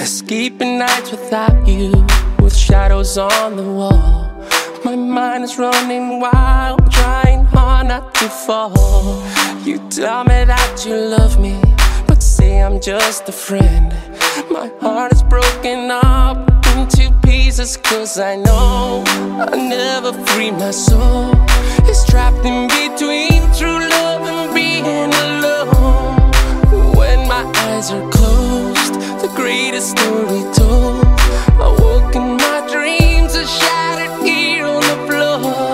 Escaping nights without you, with shadows on the wall. My mind is running wild, trying hard not to fall. You tell me that you love me, but say I'm just a friend. My heart is broken up into pieces, 'cause I know I'll never free my soul. It's trapped in between true love and being alone. When my eyes are closed, the greatest story told. I woke in my dreams, are shattered here on the floor.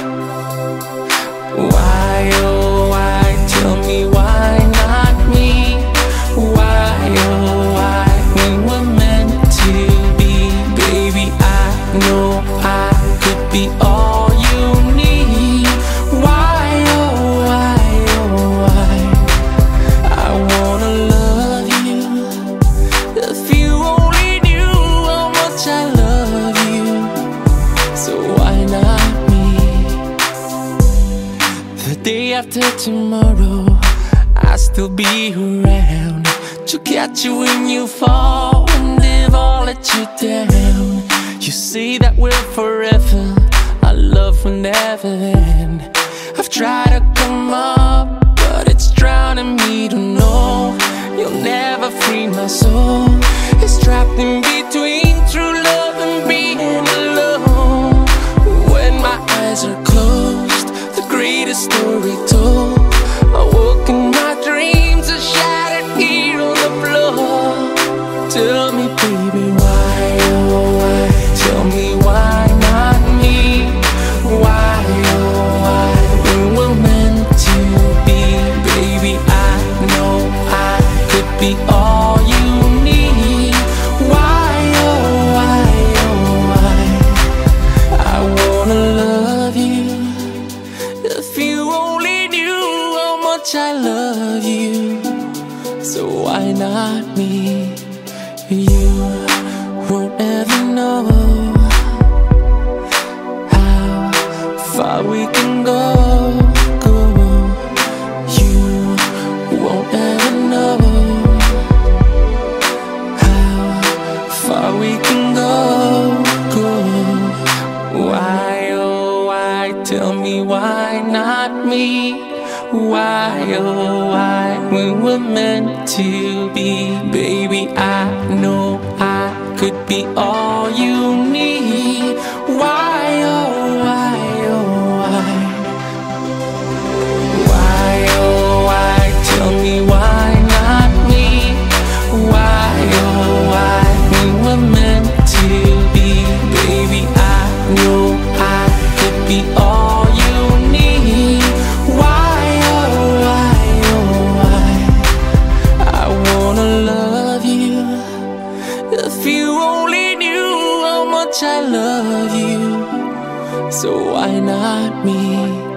Why, oh why, tell me why not me? Why, oh why, we were meant to be. Baby, I know I could be all you need. Why, oh why, oh why, I wanna love you. If you only knew how much I love you, so why not me? The day after tomorrow, I'll still be around to catch you when you fall, and if I'll let you down. You say that we're forever, our love will never end. I've tried to come up, but it's drowning me to know you'll never free my soul. It's trapped in between true love and being alone. When my eyes are closed, the greatest story told. I woke in my dreams, are shattered here on the floor. Tell me, baby, why, oh why, tell me why not me? Why, oh why, we were meant to be. Baby, I know I could be all you need. Why, oh why, oh why, I wanna love you. If you only knew how much I love you, so why not me? You won't ever know how far we can go. You won't ever know how far we can go. Why, oh why, tell me why not me? Why, oh why, we were meant to be. Baby, I know I could be all you need. Why, oh why, oh why, why, oh why, tell me why not me? Why, oh why, we were meant to be. Baby, I know I could be all you need. Why, oh why, oh why, I wanna love you. If you only knew how much I love you, so why not me?